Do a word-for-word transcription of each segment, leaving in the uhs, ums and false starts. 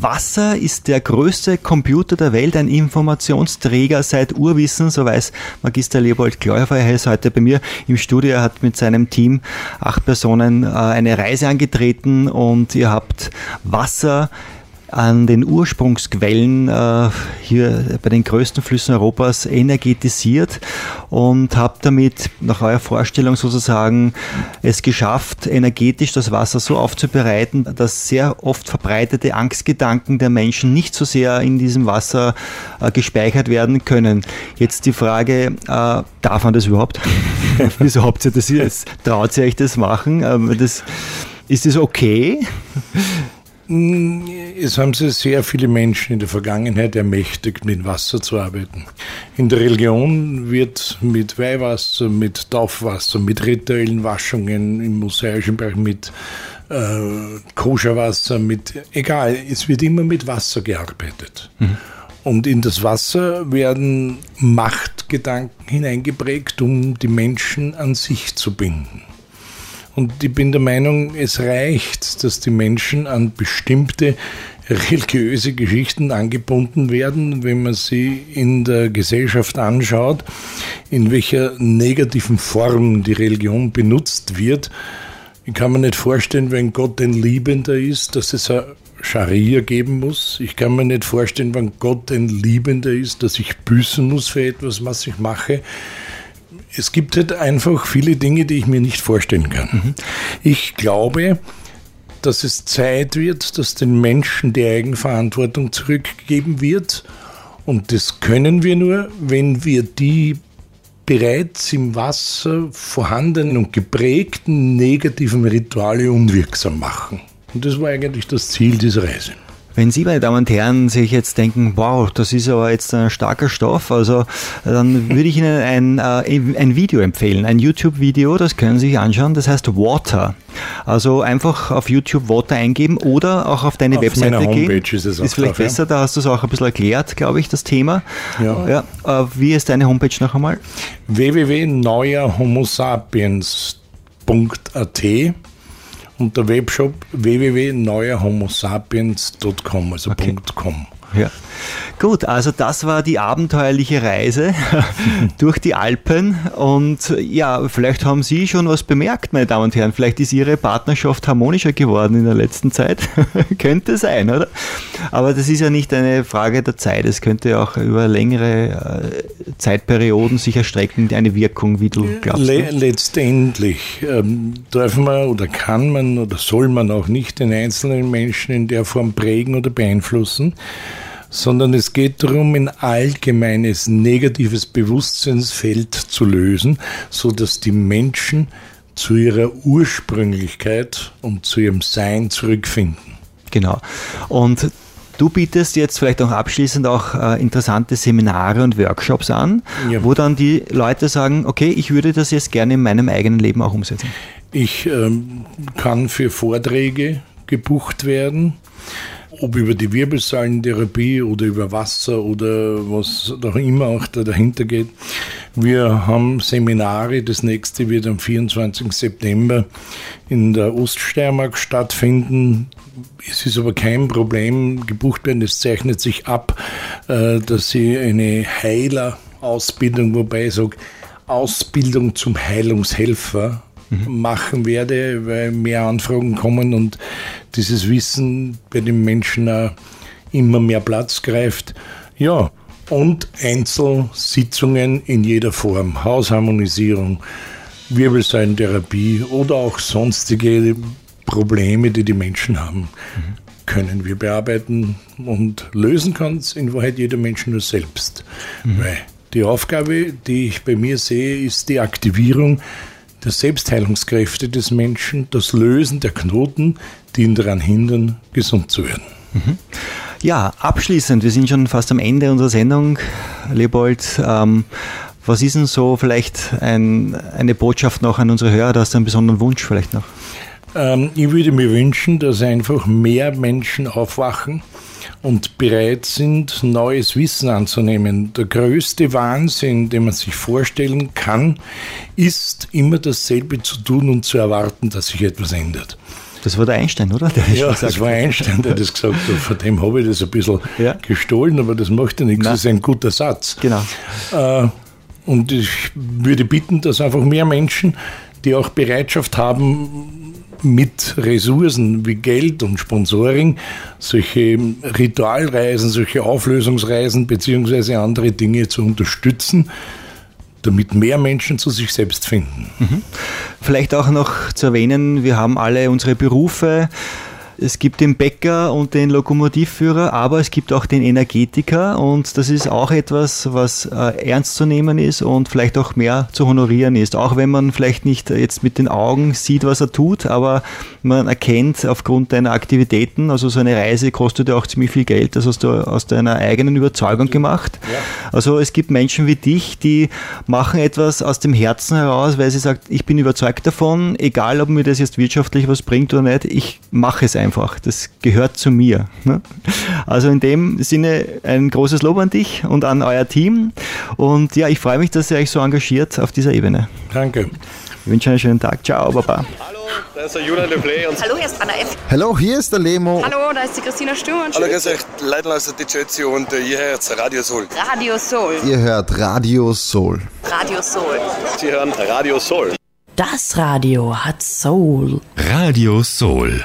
Wasser ist der größte Computer der Welt, ein Informationsträger seit Urwissen, so weiß Magister Leopold Gleufer. Er ist heute bei mir im Studio, er hat mit seinem Team, acht Personen, eine Reise angetreten und ihr habt Wasser an den Ursprungsquellen äh, hier bei den größten Flüssen Europas energetisiert und habt damit nach eurer Vorstellung sozusagen es geschafft, energetisch das Wasser so aufzubereiten, dass sehr oft verbreitete Angstgedanken der Menschen nicht so sehr in diesem Wasser äh, gespeichert werden können. Jetzt die Frage, äh, darf man das überhaupt? Wieso habt ihr das jetzt? Traut ihr euch das machen? Ähm, das, ist das okay? Es haben sich sehr viele Menschen in der Vergangenheit ermächtigt, mit Wasser zu arbeiten. In der Religion wird mit Weihwasser, mit Taufwasser, mit rituellen Waschungen im mosaischen Bereich, mit äh, Koscherwasser, mit, egal, es wird immer mit Wasser gearbeitet. Mhm. Und in das Wasser werden Machtgedanken hineingeprägt, um die Menschen an sich zu binden. Und ich bin der Meinung, es reicht, dass die Menschen an bestimmte religiöse Geschichten angebunden werden, wenn man sie in der Gesellschaft anschaut, in welcher negativen Form die Religion benutzt wird. Ich kann mir nicht vorstellen, wenn Gott ein Liebender ist, dass es eine Scharia geben muss. Ich kann mir nicht vorstellen, wenn Gott ein Liebender ist, dass ich büßen muss für etwas, was ich mache. Es gibt halt einfach viele Dinge, die ich mir nicht vorstellen kann. Mhm. Ich glaube, dass es Zeit wird, dass den Menschen die Eigenverantwortung zurückgegeben wird. Und das können wir nur, wenn wir die bereits im Wasser vorhandenen und geprägten negativen Rituale unwirksam machen. Und das war eigentlich das Ziel dieser Reise. Wenn Sie, meine Damen und Herren, sich jetzt denken, wow, das ist aber jetzt ein starker Stoff, also dann würde ich Ihnen ein, ein Video empfehlen, ein YouTube-Video, das können Sie sich anschauen, das heißt Water. Also einfach auf YouTube Water eingeben oder auch auf deine auf Webseite gehen. Auf meiner Homepage ist es auch. Ist vielleicht drauf, besser, ja. Da hast du es auch ein bisschen erklärt, glaube ich, das Thema. Ja. Ja, wie ist deine Homepage noch einmal? w w w punkt neuer homo sapiens punkt a t und der Webshop w w w punkt neuer homo sapiens punkt com, also okay. .com. Ja. Gut, also das war die abenteuerliche Reise durch die Alpen und ja, vielleicht haben Sie schon was bemerkt, meine Damen und Herren, vielleicht ist Ihre Partnerschaft harmonischer geworden in der letzten Zeit, könnte sein, oder? Aber das ist ja nicht eine Frage der Zeit, es könnte auch über längere äh, Zeitperioden sich erstrecken, eine Wirkung, wie du glaubst. Le- letztendlich ähm, darf man oder kann man oder soll man auch nicht den einzelnen Menschen in der Form prägen oder beeinflussen, sondern es geht darum, ein allgemeines negatives Bewusstseinsfeld zu lösen, sodass die Menschen zu ihrer Ursprünglichkeit und zu ihrem Sein zurückfinden. Genau. Und du bietest jetzt vielleicht auch abschließend auch äh, interessante Seminare und Workshops an, ja. Wo dann die Leute sagen, okay, ich würde das jetzt gerne in meinem eigenen Leben auch umsetzen. Ich ähm, kann für Vorträge gebucht werden, ob über die Wirbelsäulentherapie oder über Wasser oder was auch immer auch da dahinter geht. Wir haben Seminare, das nächste wird am vierundzwanzigsten September in der Oststeiermark stattfinden. Es ist aber kein Problem, gebucht werden. Es zeichnet sich ab, dass Sie eine Heilerausbildung, wobei ich sage, Ausbildung zum Heilungshelfer machen werde, weil mehr Anfragen kommen und dieses Wissen bei den Menschen auch immer mehr Platz greift. Ja, und Einzelsitzungen in jeder Form, Hausharmonisierung, Wirbelsäulentherapie oder auch sonstige Probleme, die die Menschen haben, mhm. können wir bearbeiten und lösen kann es in Wahrheit jeder Mensch nur selbst. Mhm. Weil die Aufgabe, die ich bei mir sehe, ist die Aktivierung der Selbstheilungskräfte des Menschen, das Lösen der Knoten, die ihn daran hindern, gesund zu werden. Mhm. Ja, abschließend, wir sind schon fast am Ende unserer Sendung, Leopold. Ähm, was ist denn so vielleicht ein, eine Botschaft noch an unsere Hörer? Da hast du einen besonderen Wunsch vielleicht noch? Ähm, ich würde mir wünschen, dass einfach mehr Menschen aufwachen und bereit sind, neues Wissen anzunehmen. Der größte Wahnsinn, den man sich vorstellen kann, ist immer dasselbe zu tun und zu erwarten, dass sich etwas ändert. Das war der Einstein, oder? Der ja, das war Einstein, der das gesagt hat. Von dem habe ich das ein bisschen ja. gestohlen, aber das macht ja nichts. Nein. Das ist ein guter Satz. Genau. Äh, und ich würde bitten, dass einfach mehr Menschen, die auch Bereitschaft haben, mit Ressourcen wie Geld und Sponsoring solche Ritualreisen, solche Auflösungsreisen beziehungsweise andere Dinge zu unterstützen, damit mehr Menschen zu sich selbst finden. Mhm. Vielleicht auch noch zu erwähnen, wir haben alle unsere Berufe. Es gibt den Bäcker und den Lokomotivführer, aber es gibt auch den Energetiker und das ist auch etwas, was äh, ernst zu nehmen ist und vielleicht auch mehr zu honorieren ist. Auch wenn man vielleicht nicht jetzt mit den Augen sieht, was er tut, aber man erkennt aufgrund deiner Aktivitäten, also so eine Reise kostet ja auch ziemlich viel Geld, das hast du aus deiner eigenen Überzeugung gemacht. Ja. Also es gibt Menschen wie dich, die machen etwas aus dem Herzen heraus, weil sie sagt, ich bin überzeugt davon, egal ob mir das jetzt wirtschaftlich was bringt oder nicht, ich mache es einfach. Das gehört zu mir. Also in dem Sinne ein großes Lob an dich und an euer Team. Und ja, ich freue mich, dass ihr euch so engagiert auf dieser Ebene. Danke. Ich wünsche einen schönen Tag. Ciao, Baba. Hallo, da ist der Julian Le Play. Und Hallo, hier ist Anna F. Hallo, hier ist der Lemo. Hallo, da ist die Christina Sturm. Hallo, grüß euch, Leitl aus der D J C und ihr hört Radio Soul. Radio Soul. Ihr hört Radio Soul. Radio Soul. Sie hören Radio Soul. Das Radio hat Soul. Radio Soul.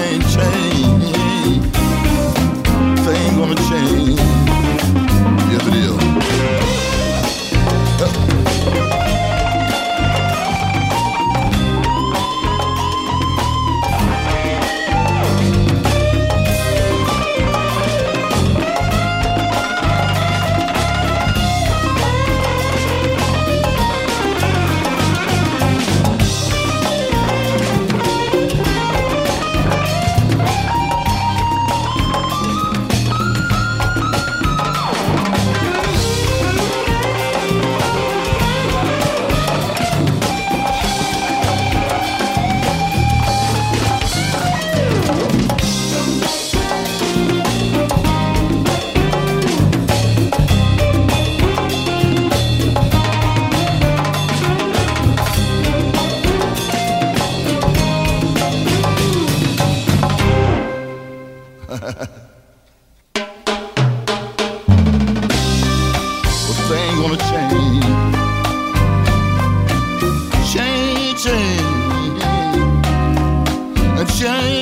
Yes, it everything gonna change. Change, change, change.